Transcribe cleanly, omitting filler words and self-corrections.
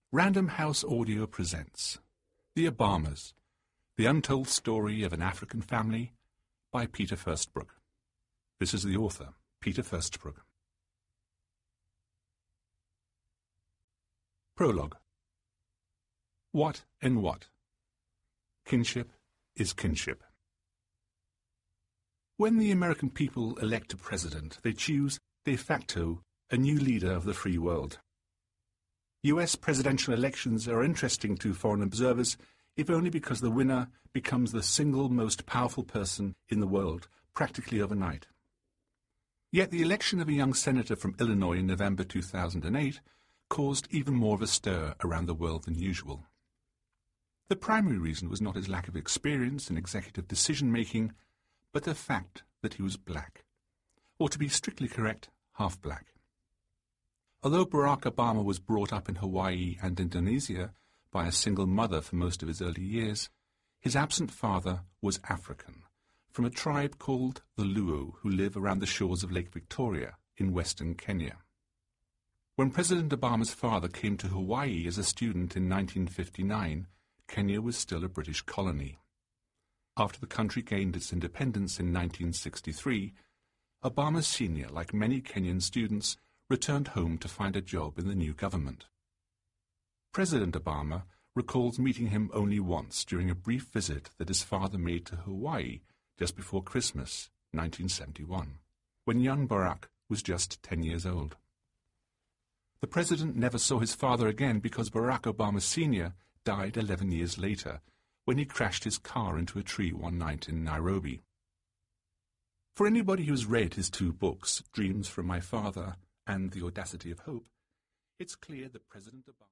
Random House Audio presents The Obamas, The Untold Story of an African Family by Peter Firstbrook. This is the author, Peter Firstbrook. Prologue. What and what? Kinship is kinship. When the American people elect a president, they choose, de facto, a new leader of the free world. U.S. presidential elections are interesting to foreign observers, if only because the winner becomes the single most powerful person in the world, practically overnight. Yet the election of a young senator from Illinois in November 2008 caused even more of a stir around the world than usual. The primary reason was not his lack of experience in executive decision-making, but the fact that he was black, or to be strictly correct, half-black. Although Barack Obama was brought up in Hawaii and Indonesia by a single mother for most of his early years, his absent father was African, from a tribe called the Luo, who live around the shores of Lake Victoria in western Kenya. When President Obama's father came to Hawaii as a student in 1959, Kenya was still a British colony. After the country gained its independence in 1963, Obama Sr., like many Kenyan students, returned home to find a job in the new government. President Obama recalls meeting him only once during a brief visit that his father made to Hawaii just before Christmas, 1971, when young Barack was just 10 years old. The president never saw his father again because Barack Obama Sr. died 11 years later when he crashed his car into a tree one night in Nairobi. For anybody who's read his two books, Dreams from My Father and The Audacity of Hope, it's clear that President Obama